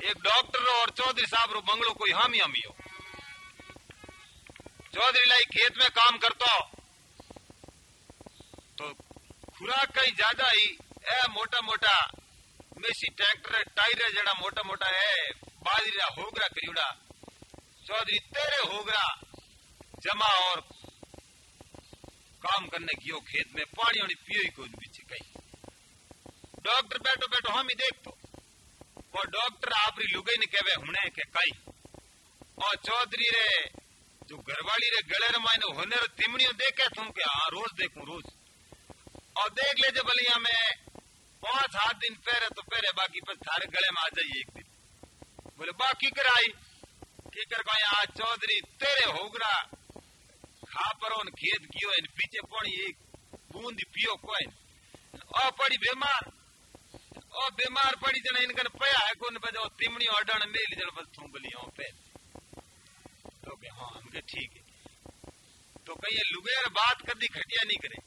एक डॉक्टर और चौधरी साहब रो बंगलो कोई हामी हो। चौधरी लाई खेत में काम करतो तो खुराक कई ज्यादा ही ए मोटा मोटा मेसी ट्रैक्टर टायर जड़ा मोटा मोटा है बाजरा होगरा करियोड़ा। चौधरी तेरे होगरा जमा और काम करने की खेत में पानी वाली पियो ही कोई पीछे कहीं। डॉक्टर बैठो बैठो हम ही देख तो और डॉक्टर आपरी लुगाई ने कहवे हुने के कई और चौधरी रे जो घरवाली रे गले रे मायने होने रे तिमड़ियों देखे तुम के हाँ रोज देखूं रोज और देख ले जब बलिया में 5-7 दिन पहरे तो पहरे बाकी पर थारे गले में आ जाइए एक दिन। बोले बाकी कराई की कर आज चौधरी तेरे होगरा खा पर खेत कियो इन पीछे पानी एक बूंद पियो कोई और पड़ी बीमार पड़ी जन इनकन पया है कौन बजाओ तिमड़ी अडण मेल जन बस थू बलिया पे तो के हाँ हमके ठीक है तो कहीं लुगेर बात कभी घटिया नहीं करे।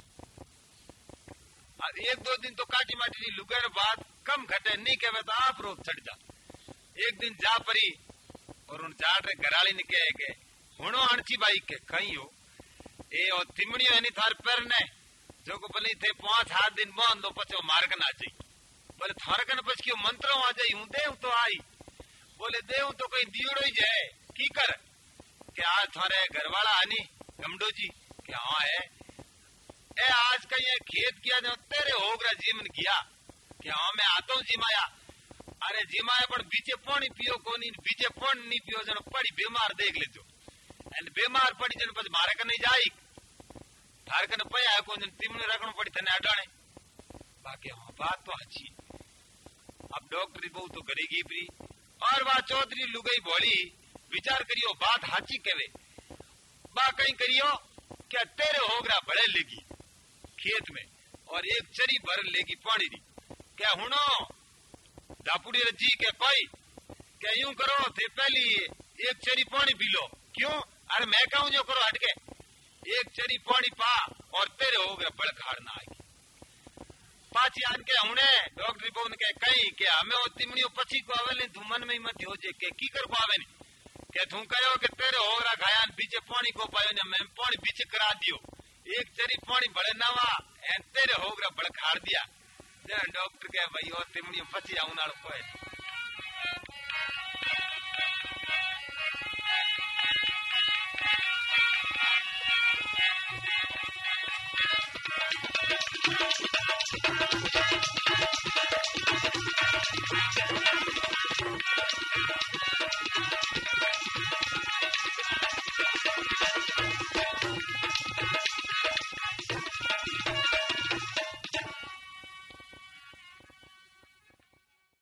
और 1-2 दिन तो काटी माटी लुगेर बात कम घटे नहीं कहे तो आप रोक चढ़ जा। एक दिन जा परी और उन जाड़ रे घराली ने कहे के हुणो अणची बाई के कहीं हो ए और तिमड़ियो एनी थार पैर ने जो को भले थे 5-7 दिन बंद तो पछो मार्ग ना जाई। बोले थार कन पछ क्यों मंत्रों आ जाई हूं देव तो आई। बोले देव तो कहीं दियोड़ो ही जाए की कर के आज थारे घरवाला आनी गमडो जी के हाँ है ए आज कहीं खेत किया जो तेरे होगरा जीवन किया कि हाँ मैं आता हूँ जिमाया। अरे जिमाया पर बीचे पानी पियो कोनी बीचे पानी नहीं पियो जन पड़ी बीमार देख ले जो एंड बीमार पड़ी जन बस मारे का नहीं जाई थार कन पया है कौन तिमने रखना पड़ी थने अडाने बाकी हाँ बात तो अच्छी। अब डॉक्टरी बहु तो करेगी भी और वह चौधरी लुगाई बोली विचार करियो बात हाची कहे बा कहीं करियो क्या तेरे होगरा बड़े लेगी खेत में और एक चरी भर लेगी पानी दी क्या हुनो दापुड़ी रजी के कोई क्या यूं करो थे पहली एक चरी पानी पी लो क्यों अरे मैं कहूं जो करो हटके एक चरी पानी पा और तेरे होगरा बड़ खाड़ना आएगी। पाची आन के हुने डॉक्टर बोन के कहीं के हमें वो तिमड़ियों पची को आवे नहीं तू मन में ही मत हो जे के की कर को आवे नहीं के तू कहो के तेरे होगरा खायान बीचे पानी को पायो ने मैं पानी बीचे करा दियो एक चरी पानी बड़े नवा एन तेरे होगरा बड़ खाड़ दिया। डॉक्टर के भाई और तिमड़ियों पची आऊं नाल कोई